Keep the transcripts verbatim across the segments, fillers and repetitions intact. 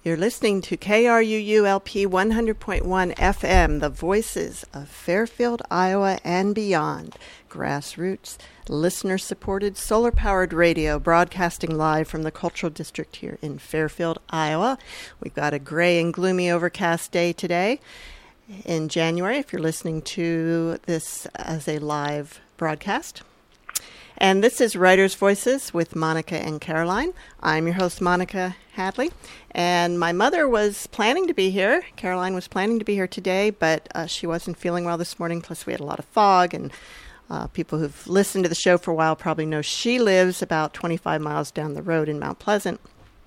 You're listening to K R U U L P one hundred point one F M, the voices of Fairfield, Iowa, and beyond. Grassroots, listener-supported, solar-powered radio broadcasting live from the Cultural District here in Fairfield, Iowa. We've got a gray and gloomy overcast day today in January, if you're listening to this as a live broadcast. And this is Writers' Voices with Monica and Caroline. I'm your host, Monica Hadley. And my mother was planning to be here. Caroline was planning to be here today, but uh, she wasn't feeling well this morning. Plus, we had a lot of fog. And uh, people who've listened to the show for a while probably know she lives about twenty-five miles down the road in Mount Pleasant.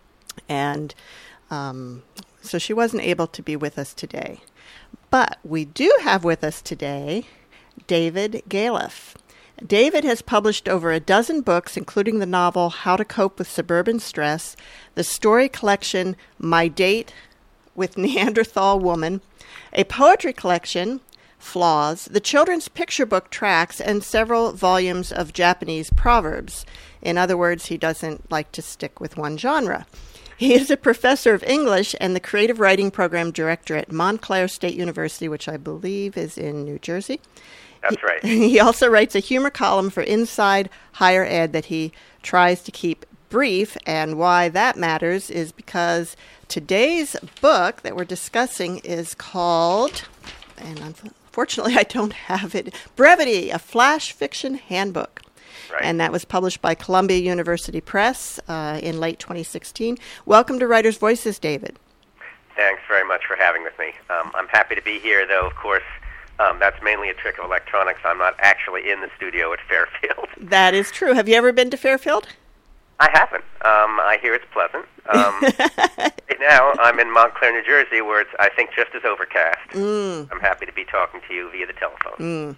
And um, so she wasn't able to be with us today. But we do have with us today David Galef. David has published over a dozen books, including the novel How to Cope with Suburban Stress, the story collection My Date with Neanderthal Woman, a poetry collection, Flaws, the children's picture book Tracks, and several volumes of Japanese proverbs. In other words, he doesn't like to stick with one genre. He is a professor of English and the creative writing program director at Montclair State University, which I believe is in New Jersey. That's right. He also writes a humor column for Inside Higher Ed that he tries to keep brief, and why that matters is because today's book that we're discussing is called, and unfortunately I don't have it, Brevity, a Flash Fiction Handbook. Right. And that was published by Columbia University Press uh, in late twenty sixteen. Welcome to Writers' Voices, David. Thanks very much for having with me. Um, I'm happy to be here, though, of course. Um, that's mainly a trick of electronics. I'm not actually in the studio at Fairfield. That is true. Have you ever been to Fairfield? I haven't. Um, I hear it's pleasant. Um, right now, I'm in Montclair, New Jersey, where it's, I think, just as overcast. Mm. I'm happy to be talking to you via the telephone. Mm.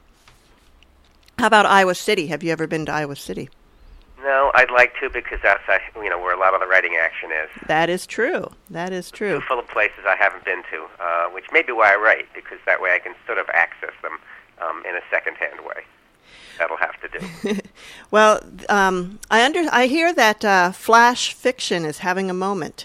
How about Iowa City? Have you ever been to Iowa City? No, I'd like to, because that's uh, you know where a lot of the writing action is. That is true. That is true. It's full of places I haven't been to, uh, which may be why I write, because that way I can sort of access them um, in a second-hand way. That'll have to do. Well, um, I under I hear that uh, Flash Fiction is having a moment.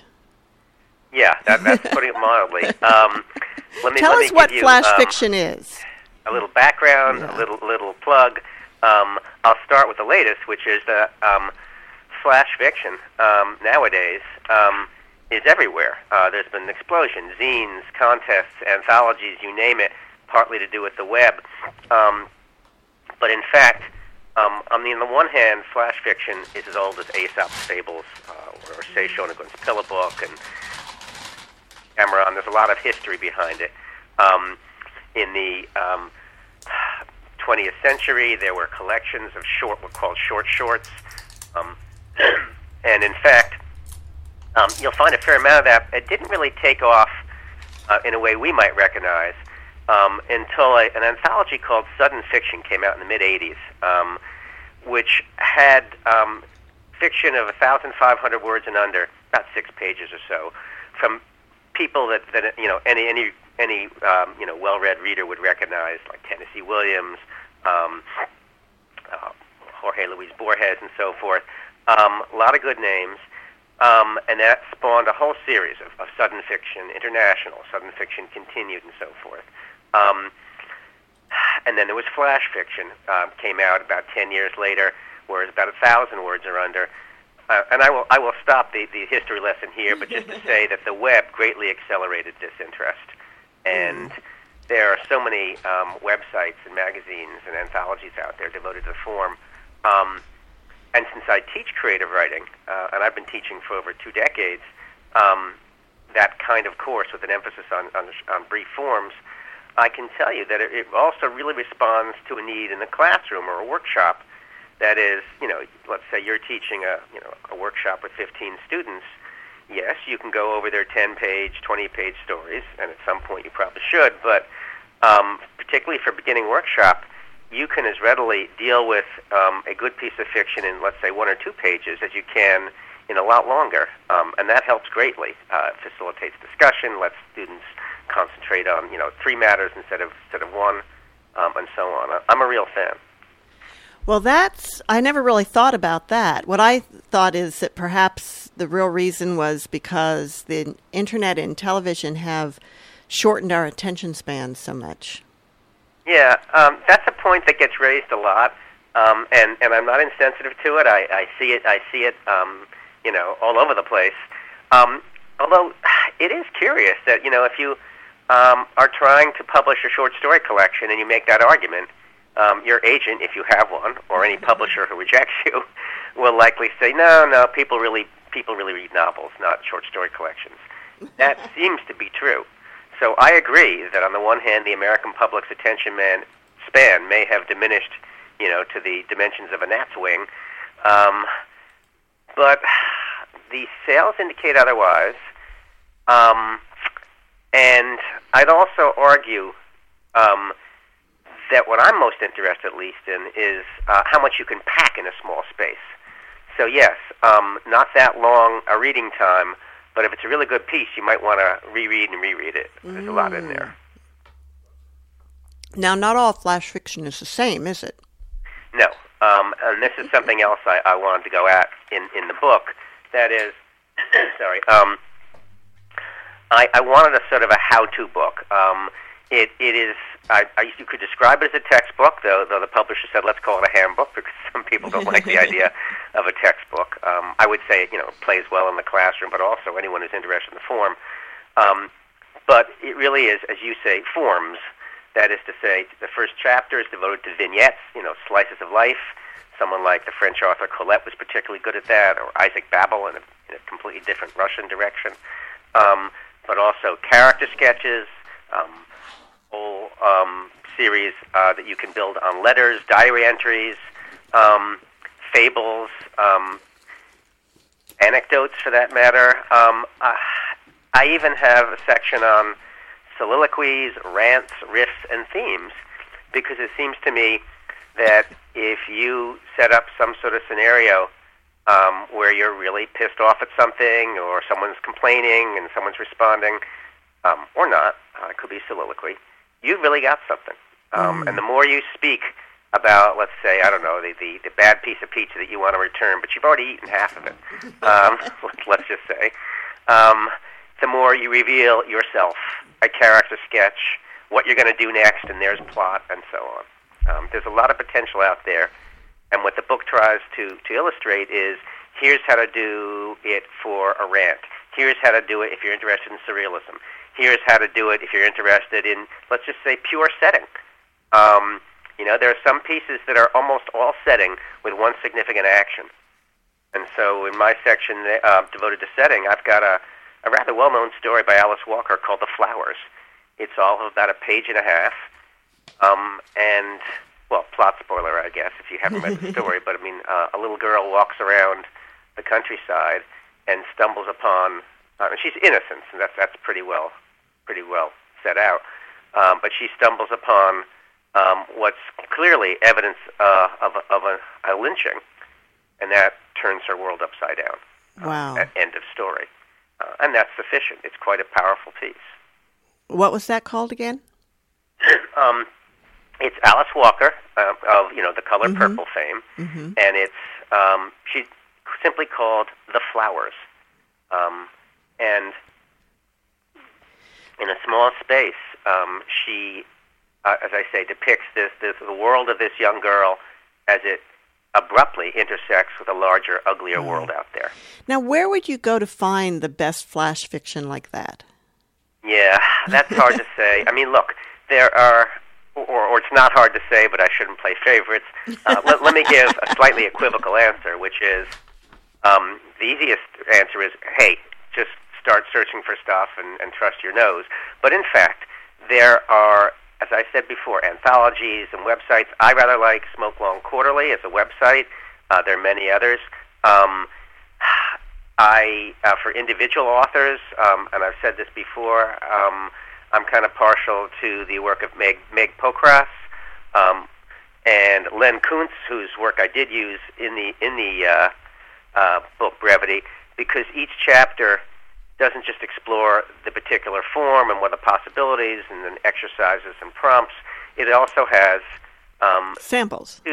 Yeah, that, that's putting it mildly. Um, let me, Tell let us me what give you, Flash um, Fiction is. A little background, Yeah. a little little plug. Um, I'll start with the latest, which is that um, Flash Fiction um, nowadays um, is everywhere. Uh, there's been an explosion, zines, contests, anthologies, you name it, partly to do with the web. Um, but in fact, um, on the, on the one hand, Flash Fiction is as old as Aesop's Fables, uh, or say Shonagun's Pillow Book, and Cameron. There's a lot of history behind it. Um, in the um, twentieth century, there were collections of short, what called short shorts, um, and in fact, um, you'll find a fair amount of that. It didn't really take off uh, in a way we might recognize um, until a, an anthology called Sudden Fiction came out in the mid eighties, um, which had um, fiction of one thousand five hundred words and under, about six pages or so, from people that, that you know any any any um, you know well-read reader would recognize, like Tennessee Williams, um, uh, Jorge Luis Borges, and so forth. Um, a lot of good names, um, and that spawned a whole series of, of Sudden Fiction International, Sudden Fiction Continued, and so forth. Um, and then there was Flash Fiction, uh, came out about ten years later, where it's about a thousand words or under. Uh, and I will I will stop the, the history lesson here, but just to say that the web greatly accelerated this interest. And there are so many um, websites and magazines and anthologies out there devoted to the form. Um, and since I teach creative writing, uh, and I've been teaching for over two decades, um, that kind of course with an emphasis on, on, on brief forms, I can tell you that it, it also really responds to a need in the classroom or a workshop. That is, you know, let's say you're teaching a, you know, a workshop with fifteen students. Yes, you can go over their ten-page, twenty-page stories, and at some point you probably should, but um, particularly for beginning workshop, you can as readily deal with um, a good piece of fiction in, let's say, one or two pages as you can in a lot longer, um, and that helps greatly. Uh, it facilitates discussion, lets students concentrate on, you know, three matters instead of instead of one, um, and so on. I'm a real fan. Well, that's, I never really thought about that. What I thought is that perhaps the real reason was because the internet and television have shortened our attention spans so much. Yeah, um, that's a point that gets raised a lot, um, and, and I'm not insensitive to it. I, I see it, I see it, um, you know, all over the place. Um, although it is curious that, you know, if you um, are trying to publish a short story collection and you make that argument, Um, your agent, if you have one, or any publisher who rejects you, will likely say, no, no, people really people really read novels, not short story collections. That seems to be true. So I agree that on the one hand, the American public's attention man span may have diminished, you know, to the dimensions of a gnat's wing, um, but the sales indicate otherwise. Um, and I'd also argue Um, that what I'm most interested, at least, in is uh, how much you can pack in a small space. So yes, um, not that long a reading time, but if it's a really good piece, you might want to reread and reread it. There's mm. a lot in there. Now, not all flash fiction is the same, is it? No, um, and this is something else I, I wanted to go at in, in the book. That is, sorry, um, I, I wanted a sort of a how-to book. Um, It it is. I, I you could describe it as a textbook, though. Though the publisher said let's call it a handbook because some people don't like the idea of a textbook. Um, I would say you know it plays well in the classroom, but also anyone who's interested in the form. Um, but it really is, as you say, forms. That is to say, the first chapter is devoted to vignettes, you know, slices of life. Someone like the French author Colette was particularly good at that, or Isaac Babel in a, in a completely different Russian direction. Um, but also character sketches. Um, whole um, series uh, that you can build on letters, diary entries, um, fables, um, anecdotes for that matter. Um, uh, I even have a section on soliloquies, rants, riffs, and themes, because it seems to me that if you set up some sort of scenario um, where you're really pissed off at something, or someone's complaining and someone's responding, um, or not, uh, it could be soliloquy, you've really got something. Um, mm. And the more you speak about, let's say, I don't know, the, the, the bad piece of pizza that you want to return, but you've already eaten half of it, um, let's just say, um, the more you reveal yourself, a character sketch, what you're going to do next, and there's plot, and so on. Um, there's a lot of potential out there, and what the book tries to, to illustrate is, here's how to do it for a rant. Here's how to do it if you're interested in surrealism. Here's how to do it if you're interested in, let's just say, pure setting. Um, you know, there are some pieces that are almost all setting with one significant action. And so in my section uh, devoted to setting, I've got a, a rather well-known story by Alice Walker called The Flowers. It's all of about a page and a half. Um, and, well, plot spoiler, I guess, if you haven't read the story. But, I mean, uh, a little girl walks around the countryside and stumbles upon, uh, and she's innocent, and that's, that's pretty well pretty well set out. Um, but she stumbles upon um, what's clearly evidence uh, of, a, of a, a lynching, and that turns her world upside down. Wow. Uh, end of story. Uh, and that's sufficient. It's quite a powerful piece. What was that called again? um, it's Alice Walker, uh, of, you know, The Color mm-hmm. Purple fame, mm-hmm. and it's, um, she's simply called The Flowers. Um, and in a small space, um, she, uh, as I say, depicts this, this the world of this young girl as it abruptly intersects with a larger, uglier mm. world out there. Now, where would you go to find the best flash fiction like that? Yeah, that's hard to say. I mean, look, there are, or, or it's not hard to say, but I shouldn't play favorites. Uh, let, let me give a slightly equivocal answer, which is, um, the easiest answer is, hey, just start searching for stuff and, and trust your nose. But in fact, there are, as I said before, anthologies and websites. I rather like Smoke Long Quarterly as a website. Uh, there are many others. Um, I, uh, for individual authors, um, and I've said this before, um, I'm kind of partial to the work of Meg, Meg Pokras um, and Len Kuntz, whose work I did use in the in the uh, uh, book Brevity, because each chapter doesn't just explore the particular form and what the possibilities and then exercises and prompts. It also has um, samples. Two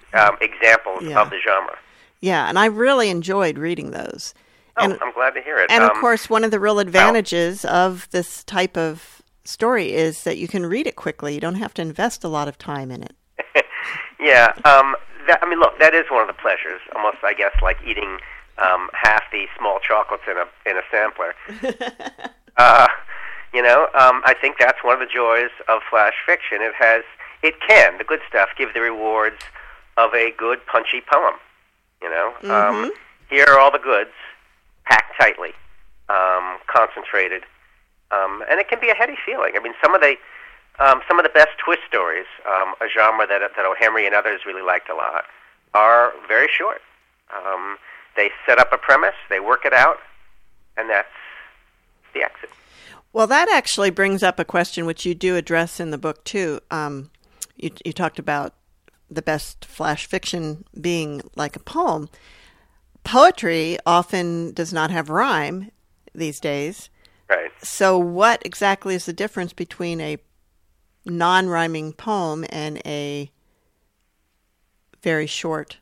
um, examples yeah. of the genre. Yeah, and I really enjoyed reading those. Oh, and, I'm glad to hear it. And, um, of course, one of the real advantages well, of this type of story is that you can read it quickly. You don't have to invest a lot of time in it. yeah. Um, that, I mean, look, that is one of the pleasures, almost, I guess, like eating um, half the small chocolates in a in a sampler. uh, you know, um, I think that's one of the joys of flash fiction. It has, it can, the good stuff, give the rewards of a good, punchy poem. You know, mm-hmm. um, here are all the goods, packed tightly, um, concentrated, um, and it can be a heady feeling. I mean, some of the um, some of the best twist stories, um, a genre that that O. Henry and others really liked a lot, are very short. Um, they set up a premise, they work it out, and that's the exit. Well, that actually brings up a question which you do address in the book too. Um, you, you talked about the best flash fiction being like a poem. Poetry often does not have rhyme these days. Right. So what exactly is the difference between a non-rhyming poem and a very short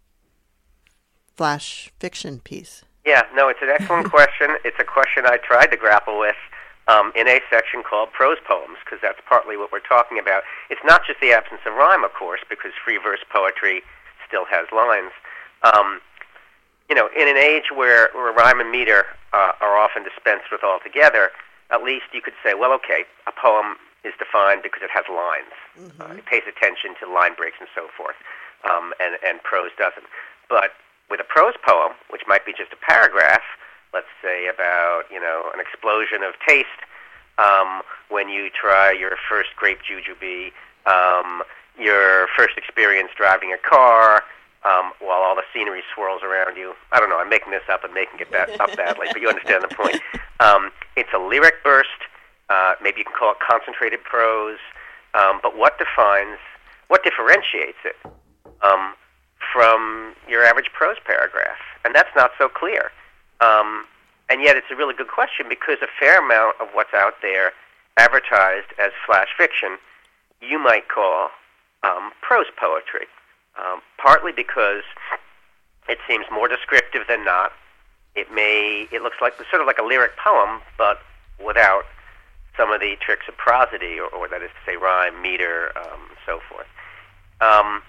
flash fiction piece? Yeah, no, it's an excellent question. It's a question I tried to grapple with um, in a section called Prose Poems, because that's partly what we're talking about. It's not just the absence of rhyme, of course, because free verse poetry still has lines. Um, you know, in an age where, where rhyme and meter uh, are often dispensed with altogether, at least you could say, well, okay, a poem is defined because it has lines. Mm-hmm. Uh, it pays attention to line breaks and so forth, um, and, and prose doesn't. But with a prose poem, which might be just a paragraph, let's say about, you know, an explosion of taste um, when you try your first grape jujube, um, your first experience driving a car, um, while all the scenery swirls around you. I don't know, I'm making this up and making it bad, up badly, but you understand the point. Um, it's a lyric burst. Uh, maybe you can call it concentrated prose. Um, but what defines, what differentiates it um, from your average prose paragraph? And that's not so clear. Um, and yet it's a really good question, because a fair amount of what's out there advertised as flash fiction you might call um, prose poetry, um, partly because it seems more descriptive than not. It may, it looks like sort of like a lyric poem, but without some of the tricks of prosody, or, or that is to say rhyme, meter, um, so forth. Um,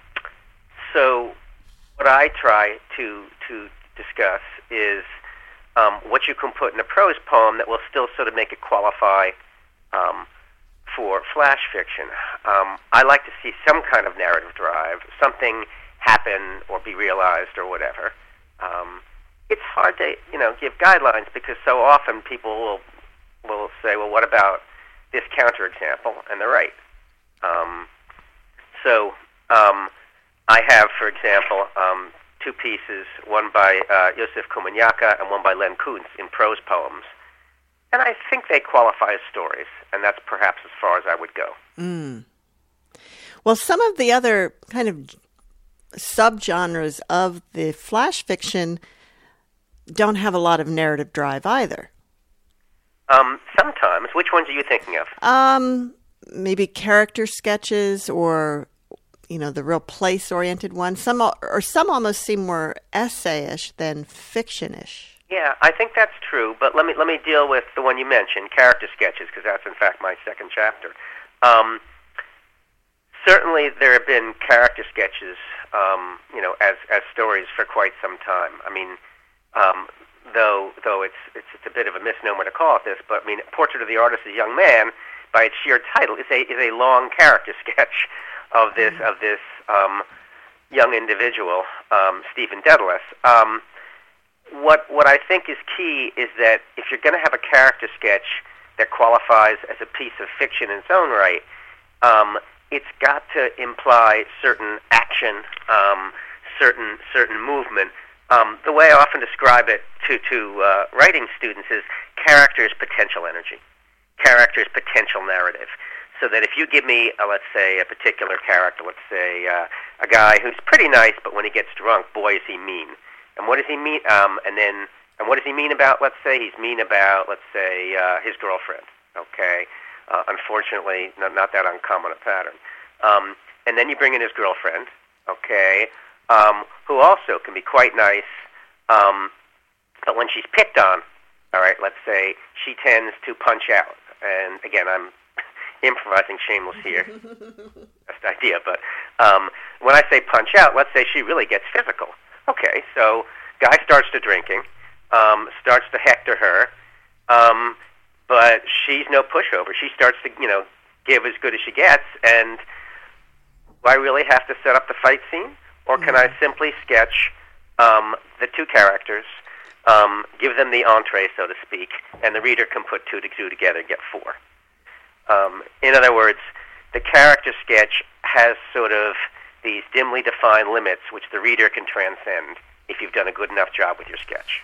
so what I try to to discuss is um, what you can put in a prose poem that will still sort of make it qualify um, for flash fiction. Um, I like to see some kind of narrative drive, something happen or be realized or whatever. Um, it's hard to, you know, give guidelines, because so often people will will say, well, what about this counterexample? And they're right. Um, so um, I have, for example, um, two pieces, one by uh, Yosef Komunyaka and one by Len Kuntz in prose poems. And I think they qualify as stories, and that's perhaps as far as I would go. Mm. Well, some of the other kind of subgenres of the flash fiction don't have a lot of narrative drive either. Um, sometimes. Which ones are you thinking of? Um, maybe character sketches, or, you know, the real place-oriented ones. Some, or some almost seem more essay-ish than fiction-ish. Yeah, I think that's true, but let me let me deal with the one you mentioned, character sketches, because that's in fact my second chapter. Um, certainly, there have been character sketches, um, you know, as as stories for quite some time. I mean, um, though though it's, it's it's a bit of a misnomer to call it this, but I mean, Portrait of the Artist as a Young Man, by its sheer title, is a is a long character sketch of this of this um, young individual, um, Stephen Dedalus. Um, What what I think is key is that if you're going to have a character sketch that qualifies as a piece of fiction in its own right, um, it's got to imply certain action, um, certain certain movement. Um, the way I often describe it to to uh, writing students is character's potential energy, character's potential narrative. So that if you give me, uh, let's say, a particular character, let's say uh, a guy who's pretty nice, but when he gets drunk, boy, is he mean. And what does he mean? Um, and then, and what does he mean about? Let's say he's mean about, let's say, uh, his girlfriend. Okay, uh, unfortunately, not, not that uncommon a pattern. Um, and then you bring in his girlfriend, okay, um, who also can be quite nice, um, but when she's picked on, all right, let's say she tends to punch out. And again, I'm improvising shameless here. Best idea, but um, when I say punch out, let's say she really gets physical. Okay, so guy starts to drinking, um, starts to hector her, um, but she's no pushover. She starts to, you know, give as good as she gets, and do I really have to set up the fight scene? Or can mm-hmm. I simply sketch um, the two characters, um, give them the entree, so to speak, and the reader can put two to two together and get four? Um, in other words, the character sketch has sort of these dimly defined limits which the reader can transcend if you've done a good enough job with your sketch.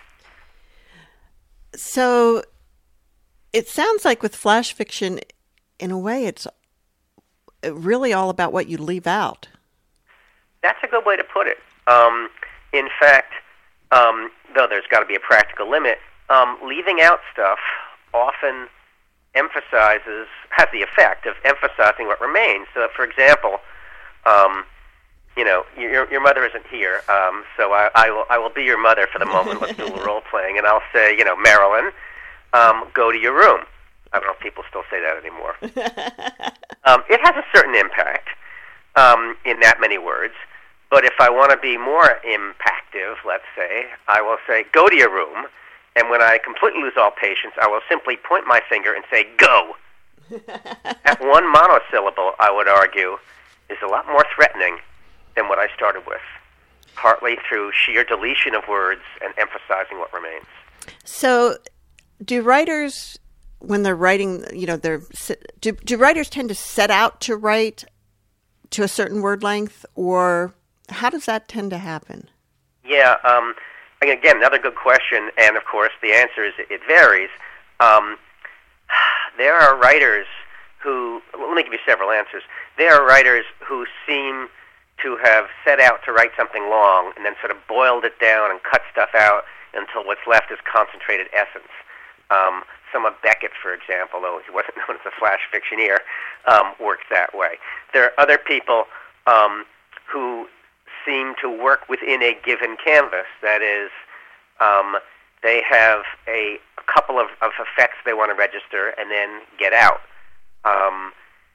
So it sounds like with flash fiction, in a way, it's really all about what you leave out. That's a good way to put it. Um, in fact, um, though there's got to be a practical limit, um, leaving out stuff often emphasizes, has the effect of emphasizing what remains. So, for example, um, you know, your your mother isn't here, um, so I, I will I will be your mother for the moment. Let's do a little role playing, and I'll say, you know, Marilyn, um, go to your room. I don't know if people still say that anymore. um, it has a certain impact um, in that many words, but if I want to be more impactive, let's say, I will say, go to your room, and when I completely lose all patience, I will simply point my finger and say, go. That one monosyllable, I would argue, is a lot more threatening than what I started with, partly through sheer deletion of words and emphasizing what remains. So do writers, when they're writing, you know, they're do, do writers tend to set out to write to a certain word length, or how does that tend to happen? Yeah, um, again, another good question, and of course the answer is it varies. Um, there are writers who, let me give you several answers. There are writers who seem to have set out to write something long and then sort of boiled it down and cut stuff out until what's left is concentrated essence. Um, some of Beckett, for example, though he wasn't known as a flash fictioneer, um, worked that way. There are other people um, who seem to work within a given canvas. That is, um, they have a, a couple of, of effects they want to register and then get out. Um,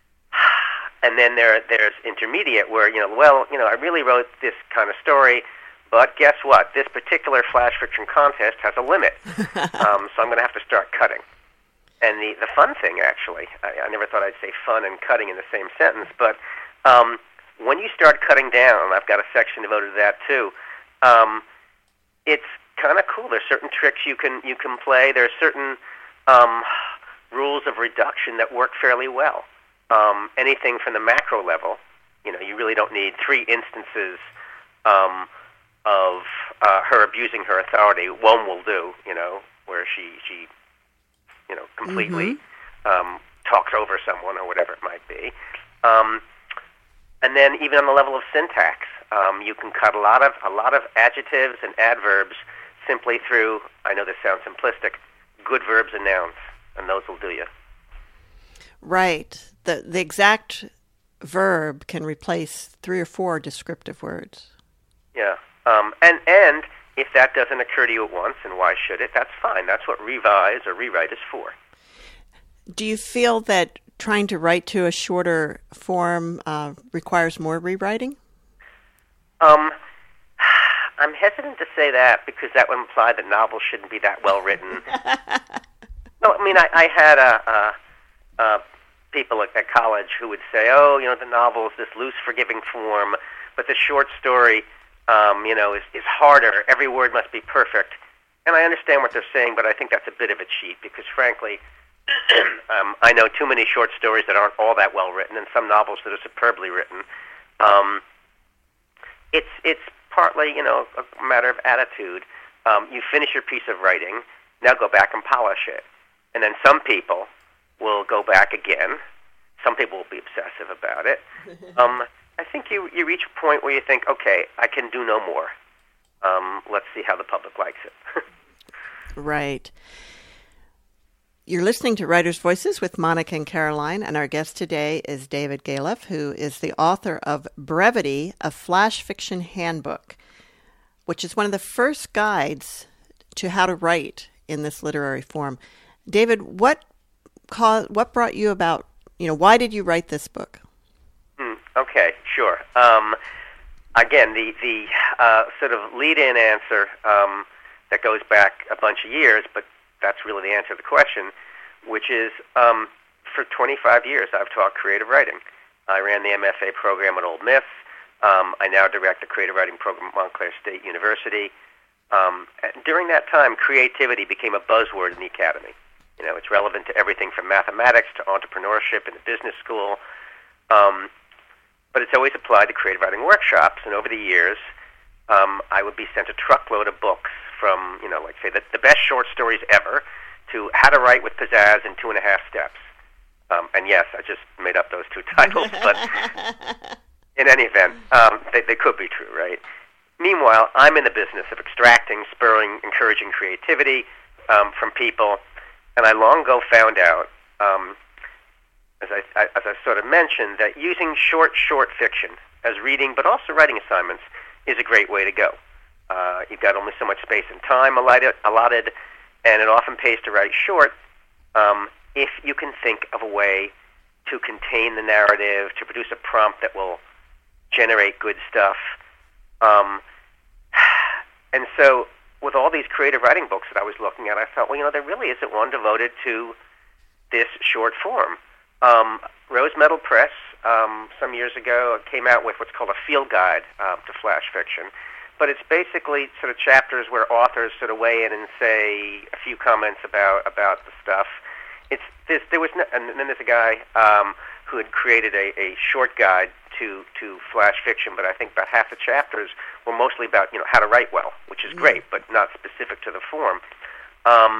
and then there, there's intermediate where, you know, well, you know, I really wrote this kind of story, but guess what? This particular flash fiction contest has a limit, um, so I'm going to have to start cutting. And the, the fun thing, actually, I, I never thought I'd say fun and cutting in the same sentence, but um, when you start cutting down, I've got a section devoted to that too, um, it's kind of cool. There's certain tricks you can you can play. There are certain um, rules of reduction that work fairly well. Um, anything from the macro level, you know, you really don't need three instances um, of uh, her abusing her authority. One will do, you know, where she, she you know, completely mm-hmm. um, talks over someone or whatever it might be. Um, and then even on the level of syntax, um, you can cut a lot of a lot of adjectives and adverbs simply through, I know this sounds simplistic, good verbs and nouns, and those will do you. Right. The the exact verb can replace three or four descriptive words. Yeah. Um, and, and if that doesn't occur to you at once, and why should it, that's fine. That's what revise or rewrite is for. Do you feel that trying to write to a shorter form uh, requires more rewriting? Um, I'm hesitant to say that because that would imply that novels shouldn't be that well written. No, I mean, I, I had a... a Uh, people at, at college who would say, oh, you know, the novel is this loose, forgiving form, but the short story, um, you know, is, is harder. Every word must be perfect. And I understand what they're saying, but I think that's a bit of a cheat because, frankly, um, I know too many short stories that aren't all that well written and some novels that are superbly written. Um, it's, it's partly, you know, a matter of attitude. Um, you finish your piece of writing, now go back and polish it. And then some people will go back again. Some people will be obsessive about it. Um, I think you, you reach a point where you think, okay, I can do no more. Um, let's see how the public likes it. Right. You're listening to Writers' Voices with Monica and Caroline, and our guest today is David Galef, who is the author of Brevity, a Flash Fiction Handbook, which is one of the first guides to how to write in this literary form. David, what caused, what brought you about, you know, why did you write this book? Mm, okay, sure. Um, again, the, the uh, sort of lead-in answer um, that goes back a bunch of years, but that's really the answer to the question, which is um, for twenty-five years I've taught creative writing. I ran the M F A program at Old Miss. Um, I now direct the creative writing program at Montclair State University. Um, during that time, creativity became a buzzword in the academy. You know, it's relevant to everything from mathematics to entrepreneurship in the business school. Um, but it's always applied to creative writing workshops, and over the years, um, I would be sent a truckload of books from, you know, like say the, the best short stories ever to How to Write with Pizzazz in Two and a Half Steps. Um, and yes, I just made up those two titles, but in any event, um, they, they could be true, right? Meanwhile, I'm in the business of extracting, spurring, encouraging creativity um, from people, and I long ago found out, um, as I, I, as I sort of mentioned, that using short, short fiction as reading, but also writing assignments, is a great way to go. Uh, you've got only so much space and time allotted, allotted and it often pays to write short um, if you can think of a way to contain the narrative, to produce a prompt that will generate good stuff. Um, and so with all these creative writing books that I was looking at, I thought, well, you know, there really isn't one devoted to this short form. Um, Rose Metal Press, um, some years ago, came out with what's called a field guide uh, to flash fiction. But it's basically sort of chapters where authors sort of weigh in and say a few comments about, about the stuff. It's this, there was no, and then there's a guy um, who had created a, a short guide to, to flash fiction, but I think about half the chapters were mostly about, you know, how to write well, which is great, but not specific to the form. Um,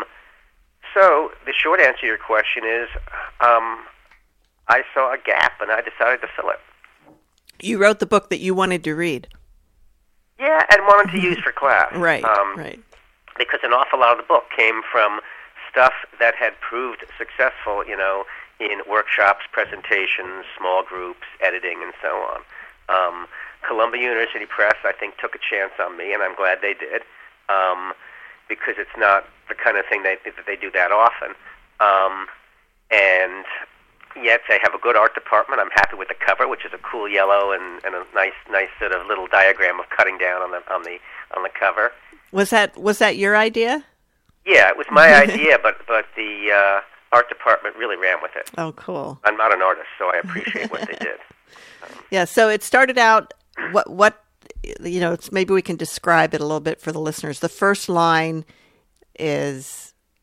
so the short answer to your question is um, I saw a gap and I decided to fill it. You wrote the book that you wanted to read. Yeah, and wanted to use for class. Right, um, right. Because an awful lot of the book came from stuff that had proved successful, you know, in workshops, presentations, small groups, editing, and so on. Um, Columbia University Press, I think, took a chance on me, and I'm glad they did, um, because it's not the kind of thing they, that they do that often. Um, and yet they have a good art department. I'm happy with the cover, which is a cool yellow and, and a nice, nice sort of little diagram of cutting down on the on the on the cover. Was that was that your idea? Yeah, it was my idea, but but the uh, art department really ran with it. Oh, cool. I'm not an artist, so I appreciate what they did. Um, yeah, so it started out. What what you know? It's, maybe we can describe it a little bit for the listeners. The first line is.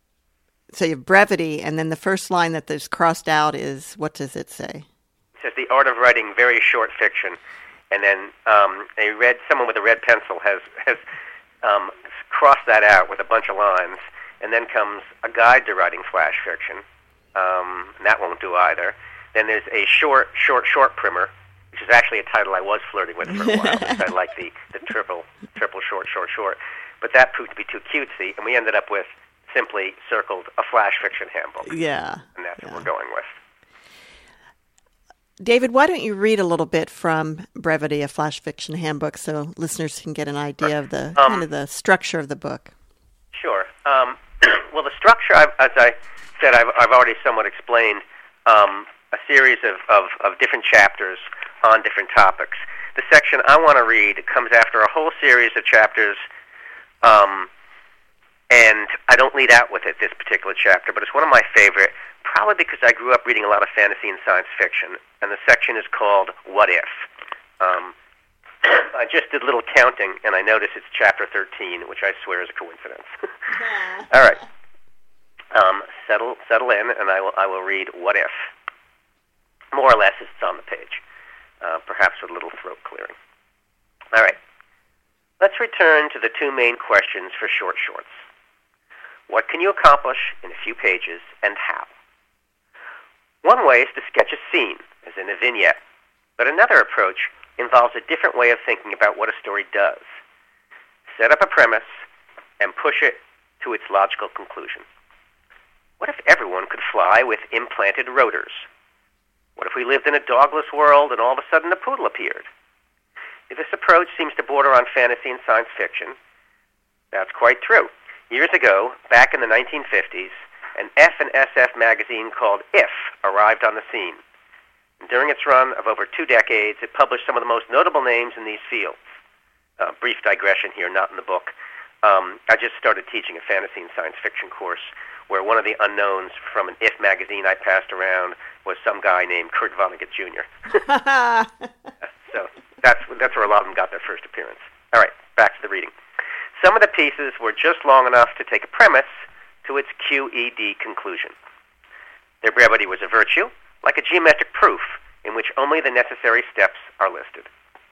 So you have brevity, and then the first line that is crossed out is, what does it say? It says the art of writing very short fiction, and then um, a red someone with a red pencil has has um, crossed that out with a bunch of lines, and then comes a guide to writing flash fiction, um, and that won't do either. Then there's a short, short, short primer, which is actually a title I was flirting with for a while, because I like the, the triple, triple short, short, short, but that proved to be too cutesy, and we ended up with simply circled a flash fiction handbook. Yeah. And that's yeah. what we're going with. David, why don't you read a little bit from Brevity, a Flash Fiction Handbook, so listeners can get an idea of the um, kind of the structure of the book? Sure. Um, well, the structure, I've, as I said, I've, I've already somewhat explained um, a series of, of, of different chapters on different topics. The section I want to read comes after a whole series of chapters, um, and I don't lead out with it, this particular chapter, but it's one of my favorite, probably because I grew up reading a lot of fantasy and science fiction, and the section is called What If? Um, I just did a little counting, and I noticed it's chapter thirteen, which I swear is a coincidence. Yeah. All right. Um, settle settle in, and I will, I will read What If? More or less as it's on the page, uh, perhaps with a little throat clearing. All right. Let's return to the two main questions for short shorts. What can you accomplish in a few pages, and how? One way is to sketch a scene, as in a vignette, but another approach involves a different way of thinking about what a story does. Set up a premise and push it to its logical conclusion. What if everyone could fly with implanted rotors? What if we lived in a dogless world and all of a sudden a poodle appeared? If this approach seems to border on fantasy and science fiction, that's quite true. Years ago, back in the nineteen fifties, an F and S F magazine called If arrived on the scene. And during its run of over two decades, it published some of the most notable names in these fields. Uh, brief digression here, not in the book. Um, I just started teaching a fantasy and science fiction course where one of the unknowns from an If magazine I passed around was some guy named Kurt Vonnegut Junior So that's, that's where a lot of them got their first appearance. All right, back to the reading. Some of the pieces were just long enough to take a premise to its Q E D conclusion. Their brevity was a virtue, like a geometric proof in which only the necessary steps are listed.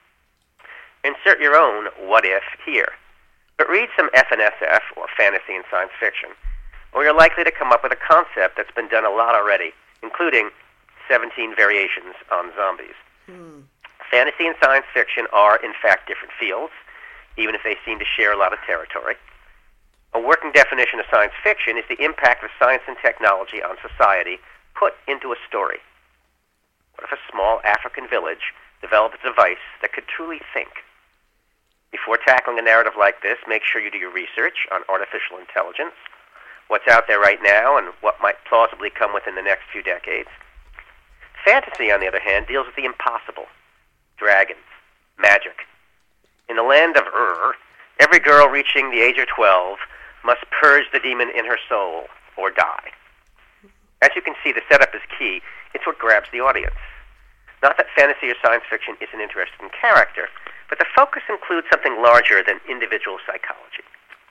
Insert your own what if here, but read some F and S F, or fantasy and science fiction, or you're likely to come up with a concept that's been done a lot already, including seventeen variations on zombies. Hmm. Fantasy and science fiction are, in fact, different fields, even if they seem to share a lot of territory. A working definition of science fiction is the impact of science and technology on society put into a story. What if a small African village developed a device that could truly think? Before tackling a narrative like this, make sure you do your research on artificial intelligence, what's out there right now, and what might plausibly come within the next few decades. Fantasy, on the other hand, deals with the impossible. Dragons, magic. In the land of Ur, every girl reaching the age of twelve must purge the demon in her soul or die. As you can see, the setup is key. It's what grabs the audience. Not that fantasy or science fiction isn't interested in character, but the focus includes something larger than individual psychology.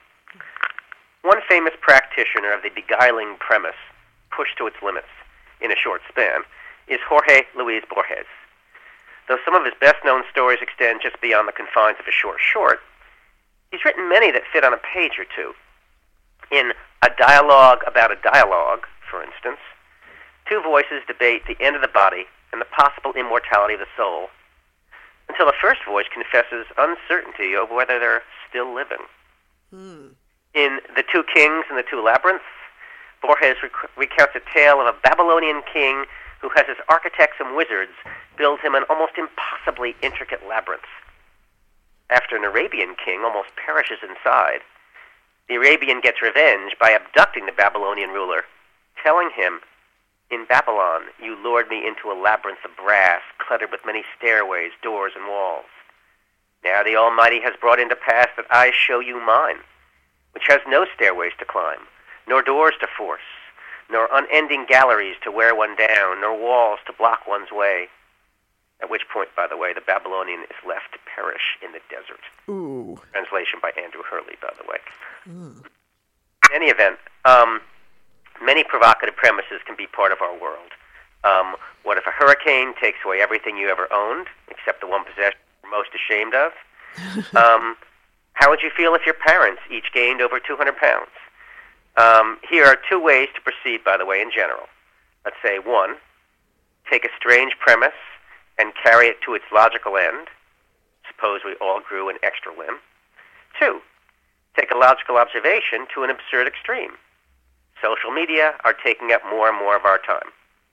One famous practitioner of the beguiling premise pushed to its limits in a short span is Jorge Luis Borges. Though some of his best-known stories extend just beyond the confines of a short short, he's written many that fit on a page or two. In A Dialogue About a Dialogue, for instance, two voices debate the end of the body and the possible immortality of the soul, until the first voice confesses uncertainty over whether they're still living. Hmm. In The Two Kings and the Two Labyrinths, Borges rec- recounts a tale of a Babylonian king who has his architects and wizards build him an almost impossibly intricate labyrinth. After an Arabian king almost perishes inside, the Arabian gets revenge by abducting the Babylonian ruler, telling him, "In Babylon you lured me into a labyrinth of brass cluttered with many stairways, doors, and walls. Now the Almighty has brought into pass that I show you mine, which has no stairways to climb, nor doors to force, nor unending galleries to wear one down, nor walls to block one's way." At which point, by the way, the Babylonian is left to perish in the desert. Ooh. Translation by Andrew Hurley, by the way. Mm. In any event, um, many provocative premises can be part of our world. Um, what if a hurricane takes away everything you ever owned, except the one possession you're most ashamed of? um, how would you feel if your parents each gained over two hundred pounds? Um, here are two ways to proceed, by the way, in general. Let's say, one, take a strange premise and carry it to its logical end. Suppose we all grew an extra limb. Two, take a logical observation to an absurd extreme. Social media are taking up more and more of our time.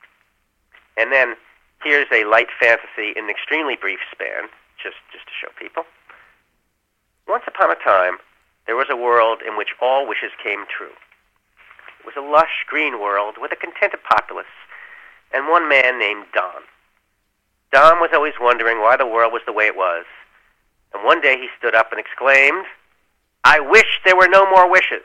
And then, here's a light fantasy in an extremely brief span, just, just to show people. Once upon a time, there was a world in which all wishes came true. It was a lush, green world with a contented populace, and one man named Don. Don was always wondering why the world was the way it was, and one day he stood up and exclaimed, "I wish there were no more wishes."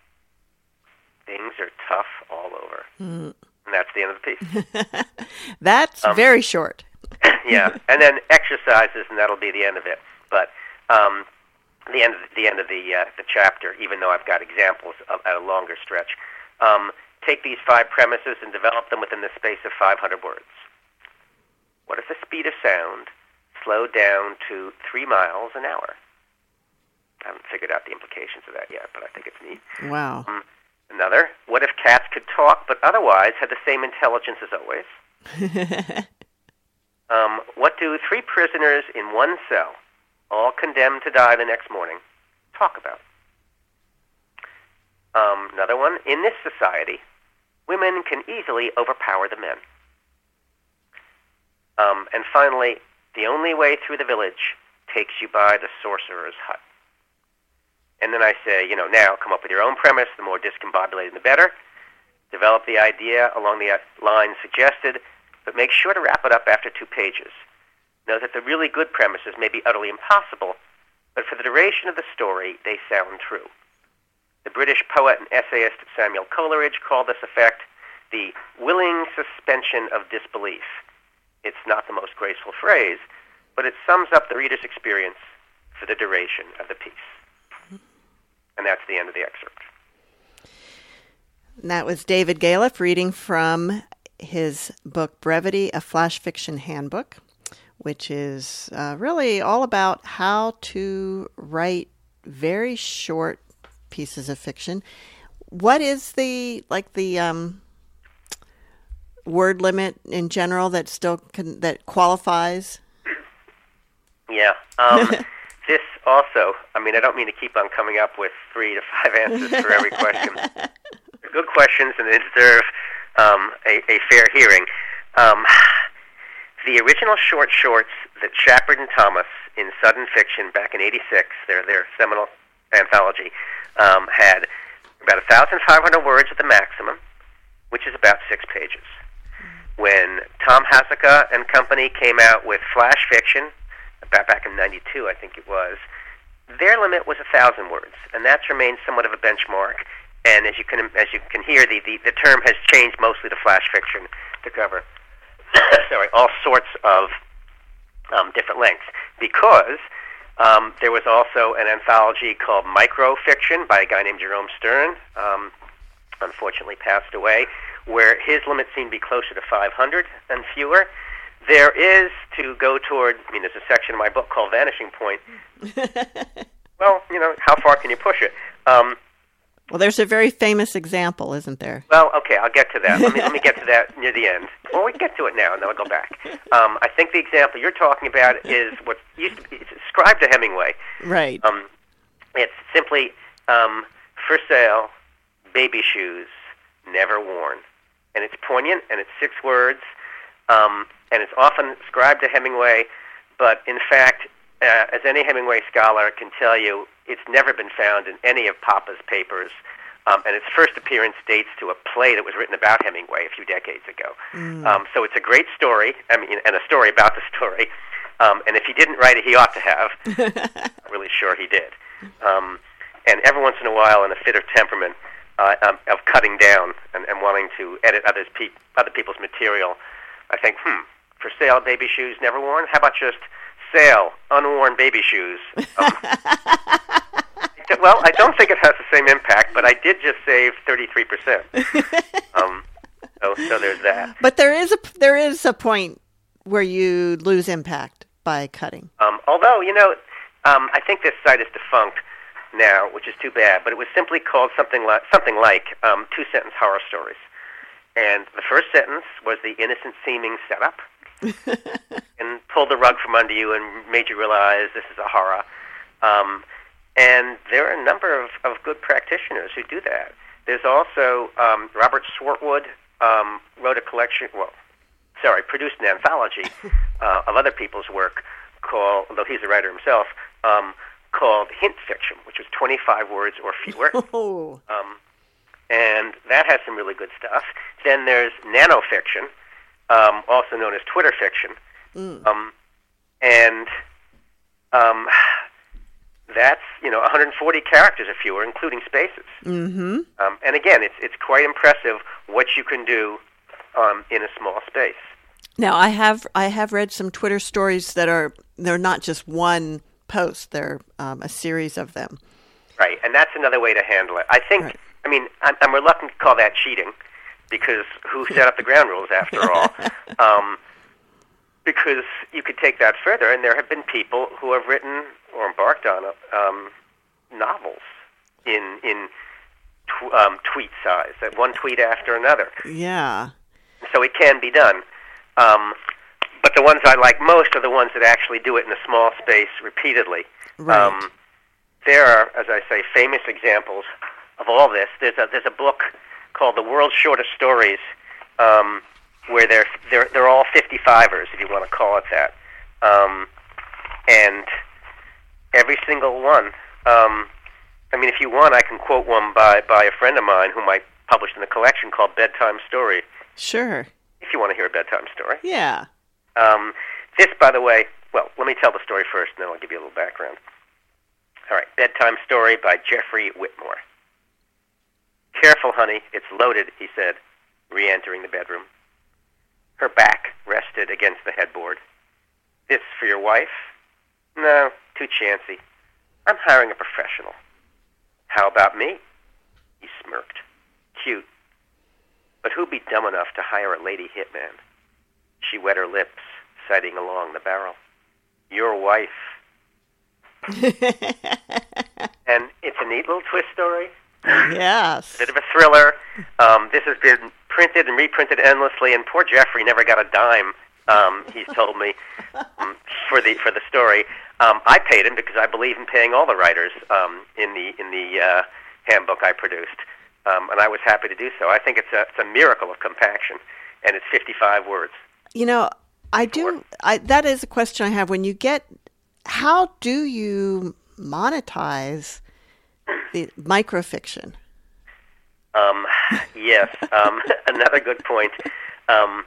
Things are tough all over. Mm. And that's the end of the piece. That's um, very short. Yeah, and then exercises, and that'll be the end of it. But um, the end of the, the end of the uh, the chapter, even though I've got examples of, at a longer stretch. Um, take these five premises and develop them within the space of five hundred words. What if the speed of sound slowed down to three miles an hour? I haven't figured out the implications of that yet, but I think it's neat. Wow. Um, another, what if cats could talk but otherwise had the same intelligence as always? um, what do three prisoners in one cell, all condemned to die the next morning, talk about? Um, another one, in this society, women can easily overpower the men. Um, and finally, the only way through the village takes you by the sorcerer's hut. And then I say, you know, now come up with your own premise, the more discombobulated the better. Develop the idea along the lines suggested, but make sure to wrap it up after two pages. Note that the really good premises may be utterly impossible, but for the duration of the story, they sound true. The British poet and essayist Samuel Coleridge called this effect the willing suspension of disbelief. It's not the most graceful phrase, but it sums up the reader's experience for the duration of the piece. And that's the end of the excerpt. And that was David Galef reading from his book, Brevity, a Flash Fiction Handbook, which is uh, really all about how to write very short pieces of fiction. What is the, like the um, word limit in general that still can, that qualifies? Yeah. Um, this also, I mean, I don't mean to keep on coming up with three to five answers for every question. They're good questions, and they deserve um, a, a fair hearing. Um, the original short shorts that Shepard and Thomas in Sudden Fiction back in eighty-six, their, their seminal anthology, um, had about one thousand five hundred words at the maximum, which is about six pages. When Tom Haseka and company came out with Flash Fiction, about back in ninety-two, I think it was, their limit was one thousand words, and that's remained somewhat of a benchmark. And as you can as you can hear, the, the, the term has changed mostly to Flash Fiction to cover sorry, all sorts of um, different lengths, because um, there was also an anthology called Microfiction by a guy named Jerome Stern, um, unfortunately passed away, where his limit seemed to be closer to five hundred and fewer. There is, to go toward, I mean, there's a section in my book called Vanishing Point. Well, you know, how far can you push it? Um, well, there's a very famous example, isn't there? Well, okay, I'll get to that. Let me let me get to that near the end. Well, we can get to it now, and then I'll go back. Um, I think the example you're talking about is what used to be, it's ascribed to Hemingway. Right. Um, it's simply, um, for sale, baby shoes, never worn. And it's poignant, and it's six words, um, and it's often ascribed to Hemingway, but in fact, uh, as any Hemingway scholar can tell you, it's never been found in any of Papa's papers, um, and its first appearance dates to a play that was written about Hemingway a few decades ago. Mm. Um, so it's a great story, I mean, and a story about the story, um, and if he didn't write it, he ought to have. I'm really sure he did. Um, and every once in a while, in a fit of temperament, uh, um, of cutting down and, and wanting to edit others pe- other people's material, I think, hmm, for sale, baby shoes never worn? How about just sale, unworn baby shoes? Um, well, I don't think it has the same impact, but I did just save thirty-three percent. Um, so, so there's that. But there is a there is a point where you lose impact by cutting. Um, although, you know, um, I think this site is defunct now, which is too bad. But it was simply called something like something like um, two sentence horror stories. And the first sentence was the innocent-seeming setup, and pulled the rug from under you and made you realize this is a horror. Um, and there are a number of, of good practitioners who do that. There's also um, Robert Swartwood um, wrote a collection, well, sorry, produced an anthology uh, of other people's work called, although he's a writer himself, um, called Hint Fiction, which was twenty-five words or fewer. Oh. Um, and that has some really good stuff. Then there's nanofiction, um, also known as Twitter fiction. Mm. Um, and um, that's, you know, one hundred forty characters or fewer, including spaces. Mm-hmm. Um, and again, it's it's quite impressive what you can do um, in a small space. Now, I have I have read some Twitter stories that are, they're not just one post, they're um, a series of them. Right, and that's another way to handle it. I think, right. I mean, I'm, I'm reluctant to call that cheating, because who set up the ground rules after all? Um, because you could take that further, and there have been people who have written or embarked on um, novels in in tw- um, tweet size, that one tweet after another. Yeah. So it can be done. Um, but the ones I like most are the ones that actually do it in a small space repeatedly. Right. Um, there are, as I say, famous examples of all this. There's a there's a book called The World's Shortest Stories, um, where they're, they're, they're all fifty-fivers, if you want to call it that. Um, and every single one, um, I mean, if you want, I can quote one by, by a friend of mine whom I published in a collection called Bedtime Story. Sure. If you want to hear a bedtime story. Yeah. Um, this, by the way, well, let me tell the story first, and then I'll give you a little background. All right, Bedtime Story by Jeffrey Whitmore. Careful, honey, it's loaded, he said, re-entering the bedroom. Her back rested against the headboard. This for your wife? No, too chancy. I'm hiring a professional. How about me? He smirked. Cute. But who'd be dumb enough to hire a lady hitman? She wet her lips, sighting along the barrel. Your wife. And it's a neat little twist story. Yes. A bit of a thriller. Um, this has been printed and reprinted endlessly, and poor Jeffrey never got a dime, um, he's told me, um, for the for the story. Um, I paid him because I believe in paying all the writers um, in the in the uh, handbook I produced, um, and I was happy to do so. I think it's a it's a miracle of compaction, and it's fifty-five words. You know, I do. I, that is a question I have. When you get, how do you monetize the microfiction? Um, yes, um, another good point. Um,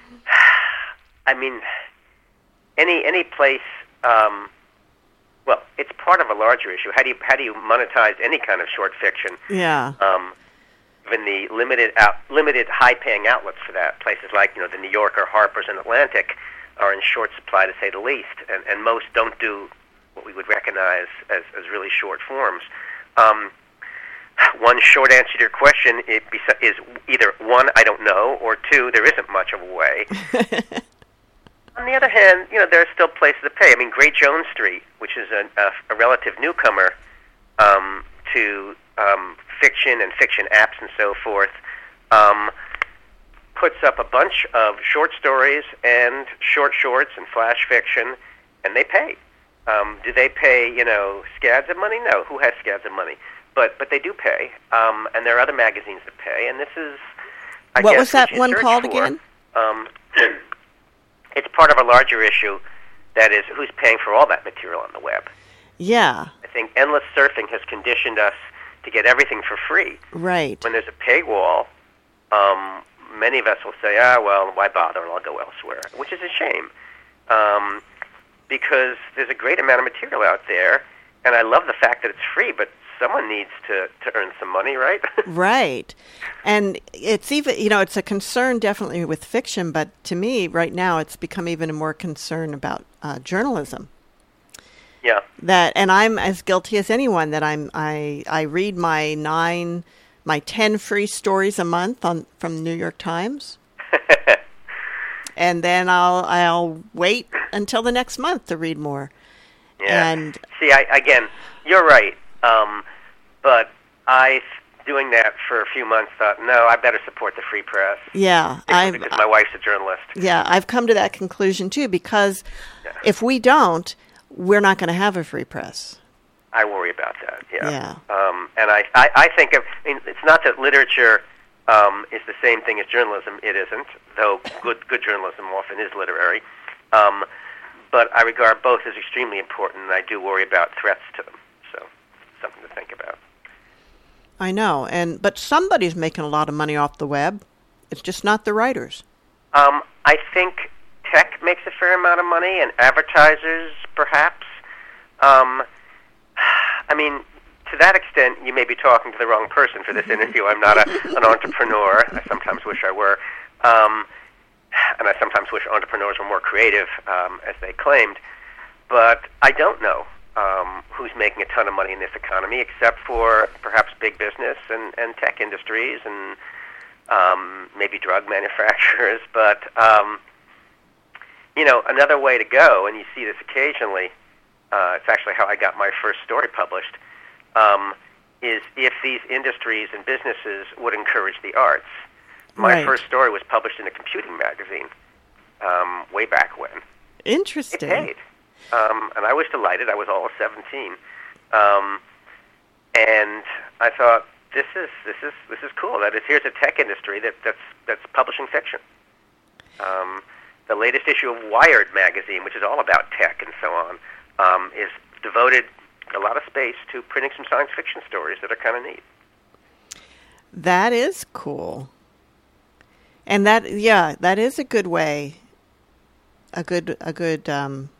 I mean, any any place. Um, well, it's part of a larger issue. How do you how do you monetize any kind of short fiction? Yeah. Um, even the limited out, limited high paying outlets for that, places like you know the New Yorker, Harper's, and Atlantic, are in short supply to say the least, and and most don't do what we would recognize as as really short forms. Um, One short answer to your question is either one, I don't know, or two, there isn't much of a way. On the other hand, you know, there are still places to pay. I mean, Great Jones Street, which is a, a, a relative newcomer um, to um, fiction and fiction apps and so forth, um, puts up a bunch of short stories and short shorts and flash fiction, and they pay. Um, do they pay, you know, scads of money? No. Who has scads of money? But but they do pay, um, and there are other magazines that pay, and this is, I what guess, was that what you one search called for. again? Um, it's part of a larger issue, that is, who's paying for all that material on the web? Yeah. I think endless surfing has conditioned us to get everything for free. Right. When there's a paywall, um, many of us will say, ah, well, why bother, and I'll go elsewhere, which is a shame, um, because there's a great amount of material out there, and I love the fact that it's free, but someone needs to, to earn some money, right? Right. And it's even, you know, it's a concern definitely with fiction, but to me right now it's become even a more concern about uh, journalism. Yeah. That, and I'm as guilty as anyone that I'm, I, I read my nine, my ten free stories a month on, from the New York Times. And then I'll, I'll wait until the next month to read more. Yeah. And see, I, again, you're right. Um, but I, doing that for a few months, thought, no, I better support the free press. Yeah, I because my wife's a journalist. Yeah, I've come to that conclusion too, because yeah. if we don't, we're not going to have a free press. I worry about that. Yeah. Yeah. Um, and I, I, I think of, I mean, it's not that literature um, is the same thing as journalism. It isn't, though good good journalism often is literary. Um, but I regard both as extremely important, and I do worry about threats to them. So, something to think about. I know, and but somebody's making a lot of money off the web. It's just not the writers. Um, I think tech makes a fair amount of money, and advertisers, perhaps. Um, I mean, to that extent, you may be talking to the wrong person for this interview. I'm not a, an entrepreneur. I sometimes wish I were. Um, and I sometimes wish entrepreneurs were more creative, um, as they claimed. But I don't know um, who's making a ton of money in this economy, except for perhaps big business and, and tech industries and um, maybe drug manufacturers. But, um, you know, another way to go, and you see this occasionally, uh, it's actually how I got my first story published, um, is if these industries and businesses would encourage the arts. My right. first story was published in a computing magazine um, way back when. Interesting. It paid. Um, and I was delighted. I was all of seventeen. Um, and I thought, this is this is this is cool. That is, here's a tech industry that that's that's publishing fiction. Um, the latest issue of Wired magazine, which is all about tech and so on, um, is devoted a lot of space to printing some science fiction stories that are kind of neat. That is cool. And that, yeah, that is a good way, a good, a good um,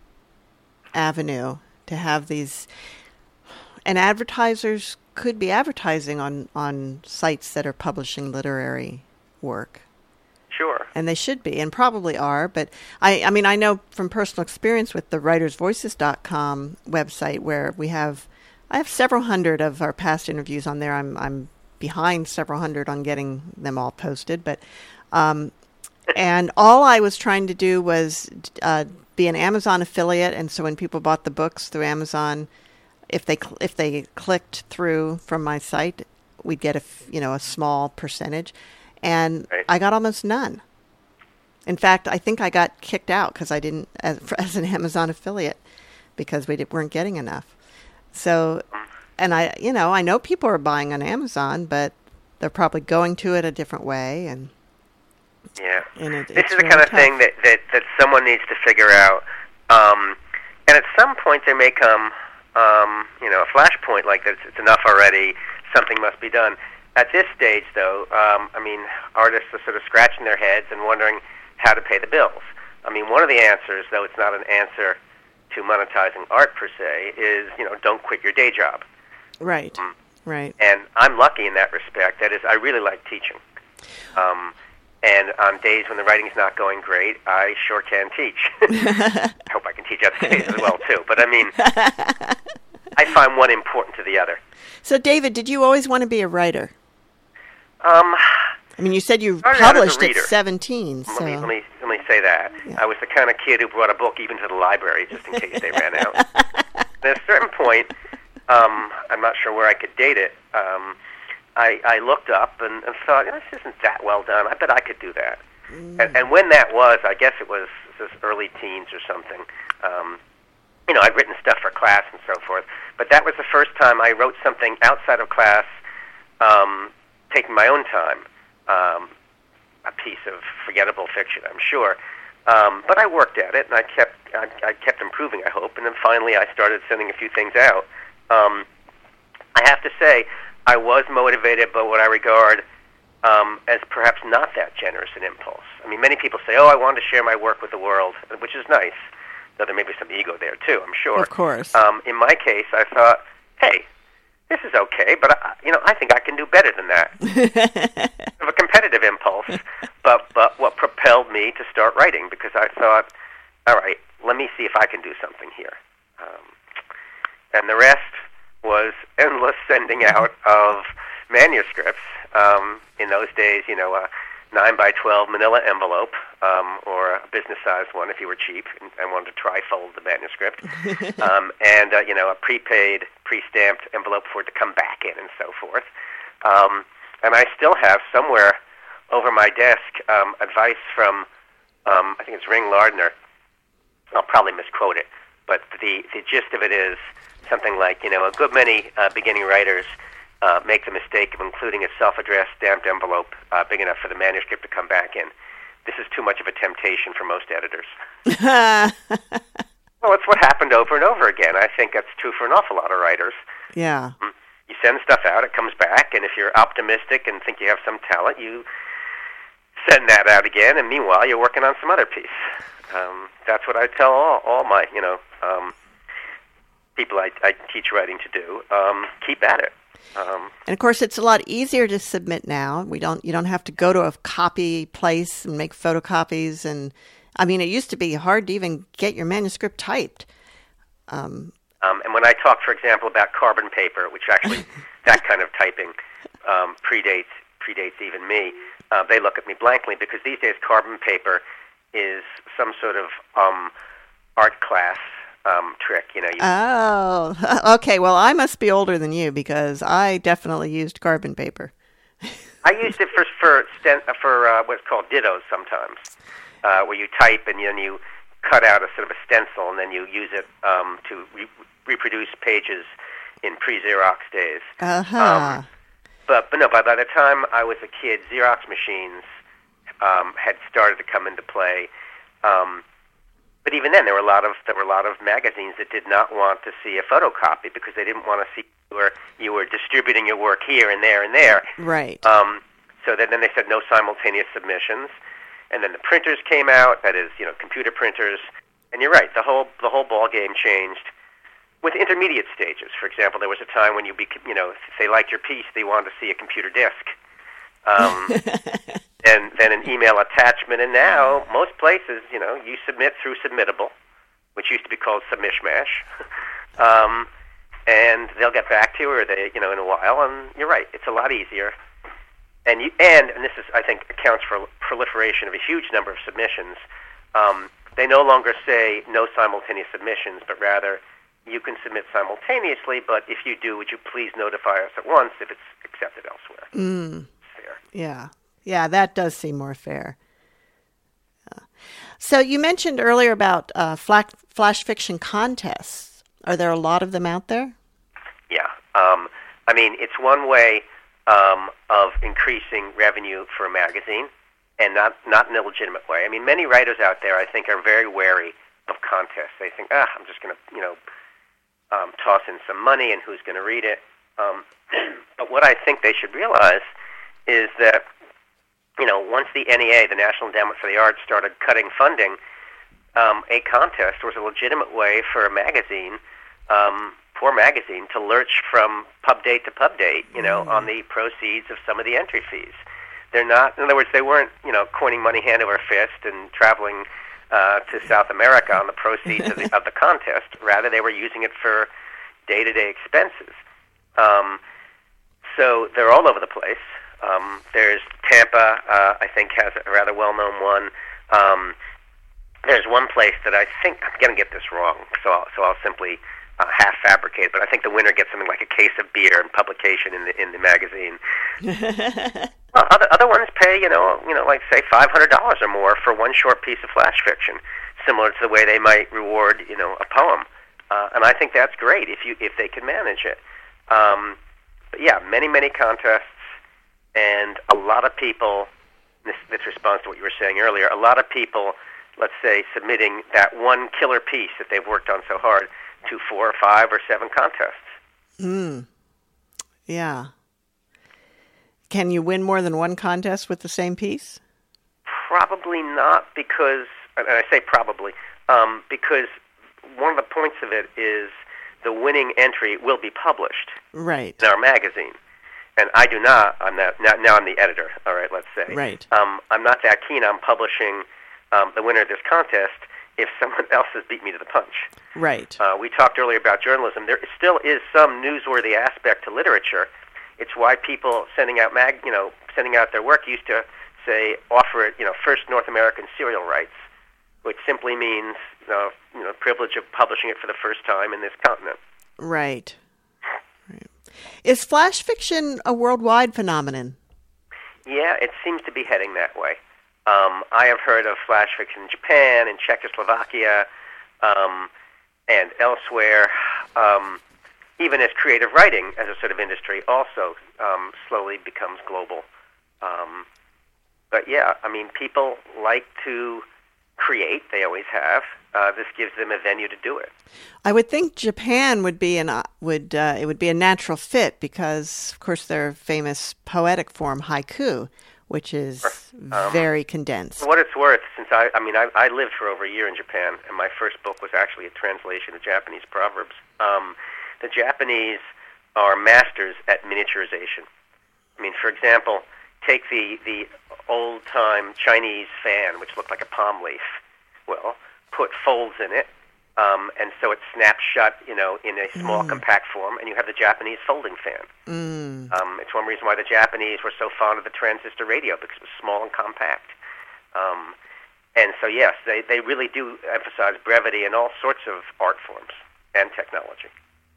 avenue to have these. And advertisers could be advertising on, on sites that are publishing literary work. Sure. And they should be, and probably are. But I, I mean, I know from personal experience with the writers voices dot com website, where we have, I have several hundred of our past interviews on there. I'm, I'm behind several hundred on getting them all posted, but um, and all I was trying to do was uh, be an Amazon affiliate, and so when people bought the books through Amazon, if they cl- if they clicked through from my site, we'd get a f- you know a small percentage, and right. I got almost none. In fact, I think I got kicked out because I didn't as, as an Amazon affiliate because we did, weren't getting enough. So. And I, you know, I know people are buying on Amazon, but they're probably going to it a different way. And yeah, and it, this it's is the really kind of tough. thing that, that, that someone needs to figure out. Um, and at some point, there may come, um, you know, a flashpoint like this. It's enough already. Something must be done. At this stage, though, um, I mean, artists are sort of scratching their heads and wondering how to pay the bills. I mean, one of the answers, though it's not an answer to monetizing art per se, is, you know, don't quit your day job. Right, Mm. right. And I'm lucky in that respect. That is, I really like teaching. Um, and on days when the writing's not going great, I sure can teach. I hope I can teach other days as well, too. But, I mean, I find one important to the other. So, David, did you always want to be a writer? Um, I mean, you said you started out as a published at reader. seventeen. So. let, me, let, me, let me say that. Yeah. I was the kind of kid who brought a book even to the library just in case they ran out. At a certain point, um, I'm not sure where I could date it, um, I, I looked up and, and thought, this isn't that well done. I bet I could do that. Mm. And, and when that was, I guess it was, it was early teens or something. Um, you know, I'd written stuff for class and so forth. But that was the first time I wrote something outside of class, um, taking my own time. Um, a piece of forgettable fiction, I'm sure. Um, but I worked at it, and I kept I, I kept improving, I hope. And then finally I started sending a few things out. Um, I have to say, I was motivated by what I regard um, as perhaps not that generous an impulse. I mean, many people say, oh, I want to share my work with the world, which is nice, though there may be some ego there, too, I'm sure. Of course. Um, in my case, I thought, hey, this is okay, but, I, you know, I think I can do better than that. Of a competitive impulse, but, but what propelled me to start writing, because I thought, all right, let me see if I can do something here. Um, and the rest was endless sending out of manuscripts. Um, in those days, you know, a nine by twelve manila envelope, um, or a business-sized one if you were cheap and, and wanted to tri-fold the manuscript, um, and, uh, you know, a prepaid, pre-stamped envelope for it to come back in and so forth. Um, and I still have somewhere over my desk um, advice from, um, I think it's Ring Lardner. I'll probably misquote it, but the, the gist of it is something like, you know, a good many uh, beginning writers uh, make the mistake of including a self-addressed stamped envelope uh, big enough for the manuscript to come back in. This is too much of a temptation for most editors. Well, it's what happened over and over again. I think that's true for an awful lot of writers. Yeah. You send stuff out, it comes back, and if you're optimistic and think you have some talent, you send that out again, and meanwhile, you're working on some other piece. Um, that's what I tell all, all my, you know, um, people I, I teach writing to do. Um, keep at it. Um, and of course, it's a lot easier to submit now. We don't, you don't have to go to a copy place and make photocopies. And I mean, it used to be hard to even get your manuscript typed. Um, um, and when I talk, for example, about carbon paper, which actually that kind of typing um, predates predates even me, uh, they look at me blankly because these days carbon paper is some sort of um, art class um, trick. You know. You oh, okay. Well, I must be older than you because I definitely used carbon paper. I used it for for stent, for uh, what's called dittos sometimes, uh, where you type and then you cut out a sort of a stencil and then you use it um, to re- reproduce pages in pre-Xerox days. Uh-huh. Um, but but no, by by the time I was a kid, Xerox machines um, had started to come into play. Um, but even then, there were a lot of there were a lot of magazines that did not want to see a photocopy because they didn't want to see you were you were distributing your work here and there and there. Right. Um, so then, then they said no simultaneous submissions, and then the printers came out. That is, you know, computer printers. And you're right. The whole the whole ball game changed with intermediate stages. For example, there was a time when you be, you know, if they liked your piece, they wanted to see a computer disk, um, and then an email attachment. And now most places, you know, you submit through Submittable, which used to be called Submishmash, um, and they'll get back to you, or they, you know, in a while. And you're right. It's a lot easier. And you and and this is, I think, accounts for proliferation of a huge number of submissions. Um, They no longer say no simultaneous submissions, but rather you can submit simultaneously, but if you do, would you please notify us at once if it's accepted elsewhere? Mm. Fair. Yeah. Yeah, that does seem more fair. Uh, so you mentioned earlier about uh, flash, flash fiction contests. Are there a lot of them out there? Yeah. Um, I mean, it's one way um, of increasing revenue for a magazine. And not not in a legitimate way. I mean, many writers out there, I think, are very wary of contests. They think, ah, I'm just going to, you know, um, toss in some money, and who's going to read it? Um, but what I think they should realize is that, you know, once the N E A, the National Endowment for the Arts, started cutting funding, um, a contest was a legitimate way for a magazine, um, poor magazine, to lurch from pub date to pub date, you know, mm. on the proceeds of some of the entry fees. They're not, in other words, they weren't, you know, coining money hand over fist and traveling uh, to South America on the proceeds of, the, of the contest. Rather, they were using it for day-to-day expenses. Um, so they're all over the place. Um, there's Tampa, uh, I think, has a rather well-known one. Um, there's one place that I think, I'm going to get this wrong, so I'll, so I'll simply uh, half-fabricate, but I think the winner gets something like a case of beer and publication in the in the magazine. Well, other other ones pay, you know, you know, like say five hundred dollars or more for one short piece of flash fiction, similar to the way they might reward, you know, a poem. Uh, and I think that's great if you if they can manage it. Um, but yeah, many many contests, and a lot of people. This this responds to what you were saying earlier. A lot of people, let's say, submitting that one killer piece that they've worked on so hard to four or five or seven contests. Hmm. Yeah. Can you win more than one contest with the same piece? Probably not, because, and I say probably, um, because one of the points of it is the winning entry will be published right. in our magazine. And I do not, I'm not, now, now I'm the editor, all right, let's say. Right. Um, I'm not that keen on publishing um, the winner of this contest if someone else has beat me to the punch. Right. Uh, we talked earlier about journalism. There still is some newsworthy aspect to literature. It's why people sending out mag, you know, sending out their work used to say offer it, you know, first North American serial rights, which simply means, you know, you know, privilege of publishing it for the first time in this continent. Right. Right. Is flash fiction a worldwide phenomenon? Yeah, it seems to be heading that way. Um, I have heard of flash fiction in Japan and Czechoslovakia um, and elsewhere. Um, even as creative writing as a sort of industry also um, slowly becomes global. Um, but yeah, I mean, people like to create. They always have. Uh, this gives them a venue to do it. I would think Japan would be an uh, would uh, it would be a natural fit because, of course, their famous poetic form haiku, which is um, very condensed. For what it's worth, since I, I mean, I, I lived for over a year in Japan, and my first book was actually a translation of Japanese proverbs. Um, the Japanese are masters at miniaturization. I mean, for example, take the the old-time Chinese fan, which looked like a palm leaf. Well, put folds in it, um, and so it snaps shut, you know, in a small, mm. compact form, and you have the Japanese folding fan. Mm. Um, it's one reason why the Japanese were so fond of the transistor radio, because it was small and compact. Um, and so, yes, they, they really do emphasize brevity in all sorts of art forms and technology.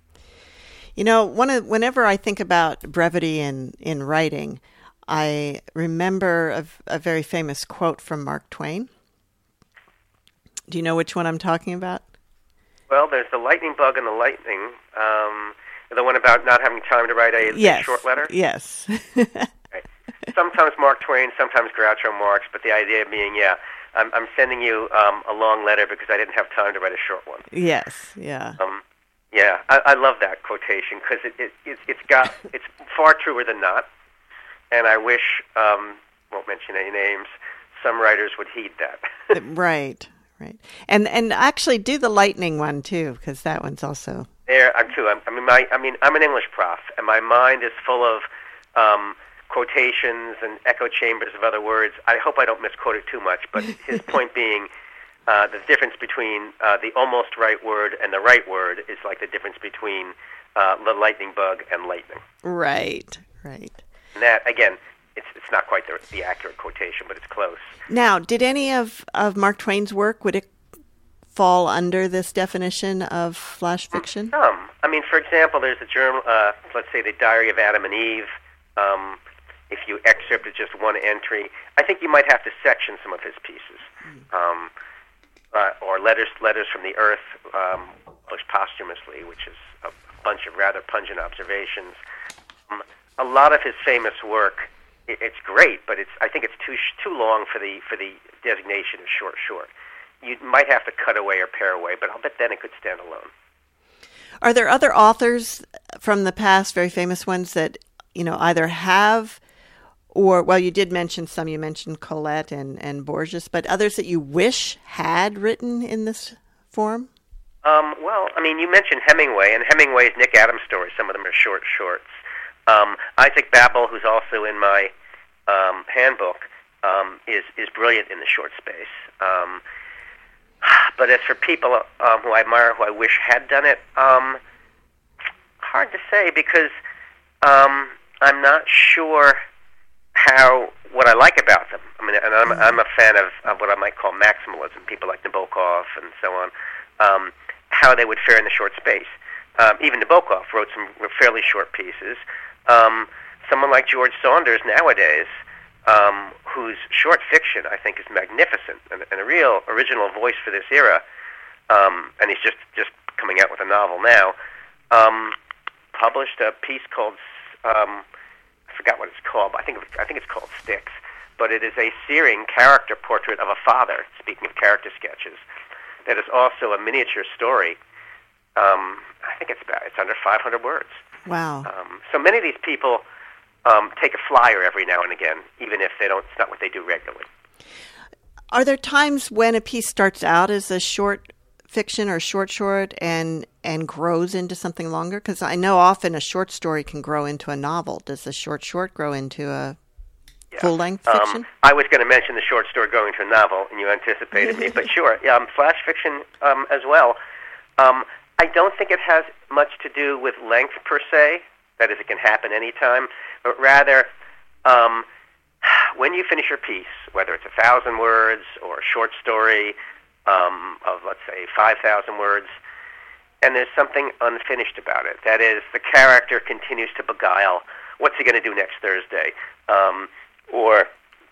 You know, one of, whenever I think about brevity in, in writing, I remember a, a very famous quote from Mark Twain. Do you know which one I'm talking about? Well, there's the lightning bug and the lightning. Um, The one about not having time to write a, yes. a short letter? Yes. Okay. Sometimes Mark Twain, sometimes Groucho Marx, but the idea being, yeah, I'm, I'm sending you um, a long letter because I didn't have time to write a short one. Yes, yeah. Um, yeah, I, I love that quotation because it, it, it, it's got it's far truer than not, and I wish, um, won't mention any names, some writers would heed that. Right, right. And and actually do the lightning one, too, because that one's also... There, I'm too. I'm, I mean, my, I mean, I'm an English prof, and my mind is full of um, quotations and echo chambers of other words. I hope I don't misquote it too much, but his point being uh, the difference between uh, the almost right word and the right word is like the difference between uh, the lightning bug and lightning. Right, right. And that, again, it's it's not quite the, the accurate quotation, but it's close. Now, did any of, of Mark Twain's work, would it fall under this definition of flash fiction? Some. I mean, for example, there's a journal, uh, let's say the Diary of Adam and Eve. Um, if you excerpted just one entry, I think you might have to section some of his pieces. Um, uh, or Letters Letters from the Earth, um, published posthumously, which is a bunch of rather pungent observations. Um, a lot of his famous work, it, it's great, but it's I think it's too sh- too long for the for the designation of short short. You might have to cut away or pare away, but I'll bet then it could stand alone. Are there other authors from the past, very famous ones, that, you know, either have or, well, you did mention some, you mentioned Colette and, and Borges, but others that you wish had written in this form? Um, well, I mean, you mentioned Hemingway, and Hemingway's Nick Adams stories, some of them are short shorts. Um, Isaac Babel, who's also in my um, handbook, um, is, is brilliant in the short space. Um, But as for people um, who I admire, who I wish had done it, um, hard to say because um, I'm not sure how what I like about them. I mean, and I'm I'm a fan of, of what I might call maximalism. People like Nabokov and so on, um, how they would fare in the short space. Um, even Nabokov wrote some fairly short pieces. Um, someone like George Saunders nowadays. Um, whose short fiction I think is magnificent and, and a real original voice for this era, um, and he's just, just coming out with a novel now, um, published a piece called, um, I forgot what it's called, but I think, I think it's called Sticks, but it is a searing character portrait of a father, speaking of character sketches, that is also a miniature story. Um, I think it's about, it's under five hundred words. Wow. Um, so many of these people Um, take a flyer every now and again, even if they don't. It's not what they do regularly. Are there times when a piece starts out as a short fiction or short short and and grows into something longer? Because I know often a short story can grow into a novel. Does a short short grow into a yeah. full length fiction? Um, I was going to mention the short story growing into a novel, and you anticipated me. But sure, um, flash fiction um, as well. Um, I don't think it has much to do with length per se. That is, it can happen anytime. But rather, um, when you finish your piece, whether it's a thousand words or a short story um, of, let's say, five thousand words, and there's something unfinished about it. That is, the character continues to beguile. What's he going to do next Thursday? Um, or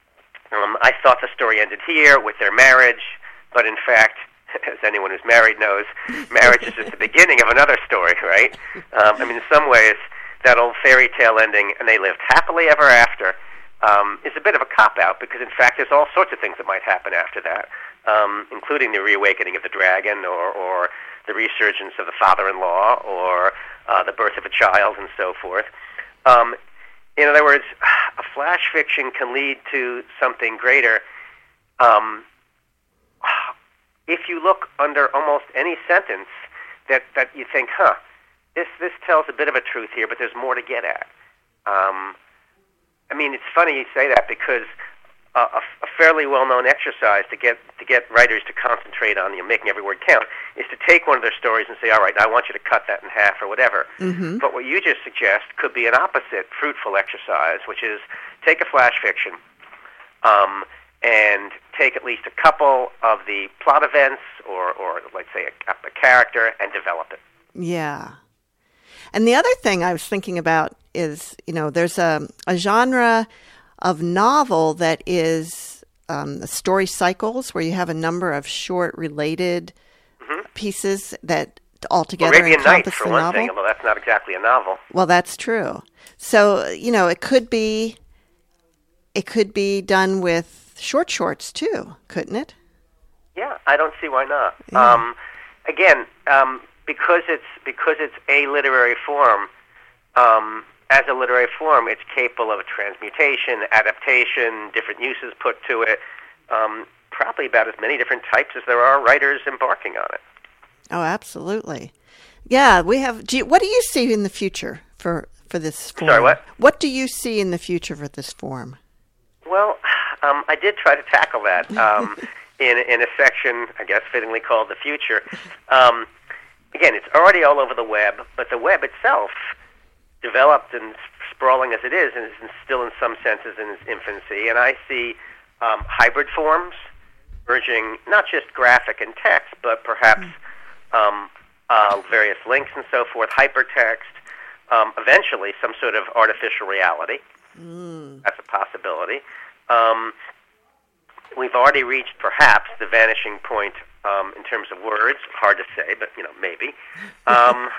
um, I thought the story ended here with their marriage, but in fact, as anyone who's married knows, marriage is just the beginning of another story, right? Um, I mean, in some ways, that old fairy tale ending, and they lived happily ever after, um, is a bit of a cop-out, because in fact there's all sorts of things that might happen after that, um, including the reawakening of the dragon, or, or the resurgence of the father-in-law, or uh, the birth of a child, and so forth. Um, in other words, a flash fiction can lead to something greater. Um, if you look under almost any sentence that, that you think, huh, This this tells a bit of a truth here, but there's more to get at. Um, I mean, it's funny you say that because uh, a, a fairly well-known exercise to get to get writers to concentrate on, you know, making every word count is to take one of their stories and say, all right, now I want you to cut that in half or whatever. Mm-hmm. But what you just suggest could be an opposite fruitful exercise, which is take a flash fiction um, and take at least a couple of the plot events or, or let's say, a, a character and develop it. Yeah. And the other thing I was thinking about is, you know, there's a, a genre of novel that is um, story cycles where you have a number of short related mm-hmm. pieces that altogether Arabian Nights, encompass for the one novel? thing, although that's not exactly a novel. Well, that's true. So, you know, it could be it could be done with short shorts too, couldn't it? Yeah, I don't see why not. Yeah. Um, again, um, because it's because it's a literary form. Um, as a literary form, it's capable of transmutation, adaptation, different uses put to it. Um, probably about as many different types as there are writers embarking on it. Oh, absolutely. Yeah, we have. Do you, what do you see in the future for for this form? Sorry, what? What do you see in the future for this form? Well, um, I did try to tackle that um, in in a section, I guess, fittingly called "The Future." Um, again, it's already all over the web, but the web itself, developed and sprawling as it is, and is still in some senses in its infancy. And I see um, hybrid forms merging not just graphic and text, but perhaps um, uh, various links and so forth, hypertext, um, eventually some sort of artificial reality. Mm. That's a possibility. Um, we've already reached, perhaps, the vanishing point um, in terms of words. Hard to say, but, you know, maybe. Um,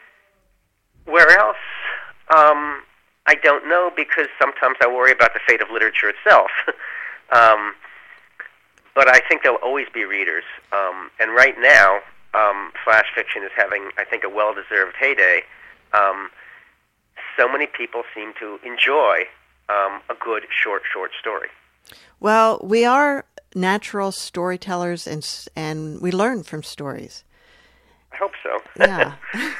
where else? Um, I don't know, because sometimes I worry about the fate of literature itself. um, but I think there'll always be readers. Um, and right now, um, flash fiction is having, I think, a well-deserved heyday. Um, so many people seem to enjoy um, a good short, short story. Well, we are natural storytellers, and and we learn from stories. I hope so. Yeah.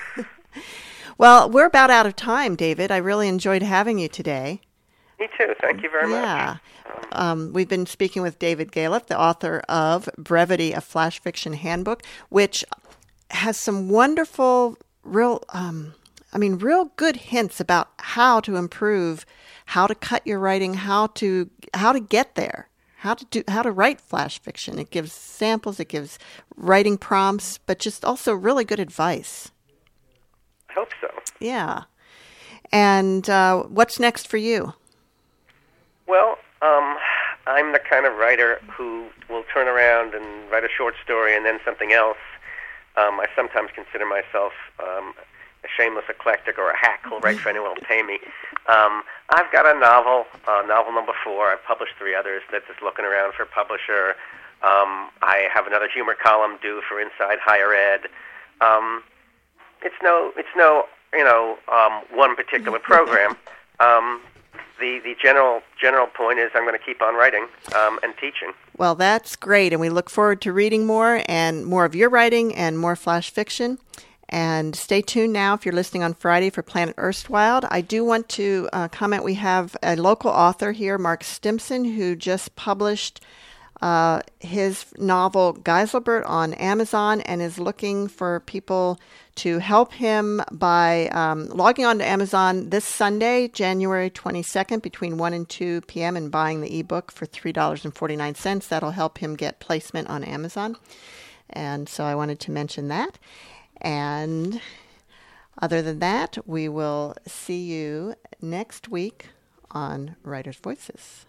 Well, we're about out of time, David. I really enjoyed having you today. Me too. Thank you very yeah. much. Um, we've been speaking with David Galef, the author of Brevity, a Flash Fiction Handbook, which has some wonderful, real, um, I mean, real good hints about how to improve, how to cut your writing, how to how to get there, how to do, how to write flash fiction. It gives samples, it gives writing prompts, but just also really good advice. I hope so. Yeah. And uh, what's next for you? Well, um, I'm the kind of writer who will turn around and write a short story and then something else. Um, I sometimes consider myself um, a shameless eclectic or a hack who'll write for anyone who'll pay me. Um, I've got a novel, uh, novel number four. I've published three others that's just looking around for a publisher. Um, I have another humor column due for Inside Higher Ed. Um, it's no, it's no, you know, um, one particular program. Um, the the general general point is I'm going to keep on writing um, and teaching. Well, that's great, and we look forward to reading more and more of your writing and more flash fiction. And stay tuned now if you're listening on Friday for Planet Erstwhile. I do want to uh, comment we have a local author here, Mark Stimson, who just published uh, his novel Geiselbert on Amazon and is looking for people to help him by um, logging on to Amazon this Sunday, January twenty-second, between one and two p.m. and buying the ebook for three dollars and forty-nine cents. That'll help him get placement on Amazon. And so I wanted to mention that. And other than that, we will see you next week on Writers' Voices.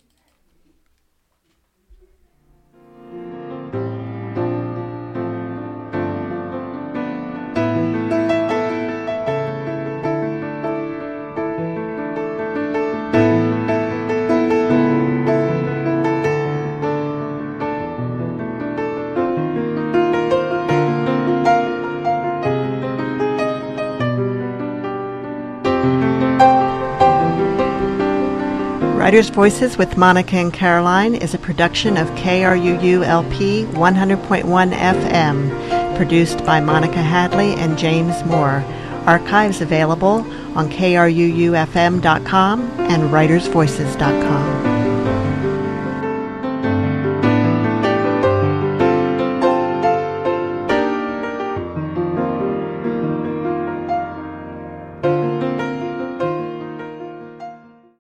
Writers' Voices with Monica and Caroline is a production of K R U U L P one hundred point one F M, produced by Monica Hadley and James Moore. Archives available on K R U U F M dot com and writers voices dot com.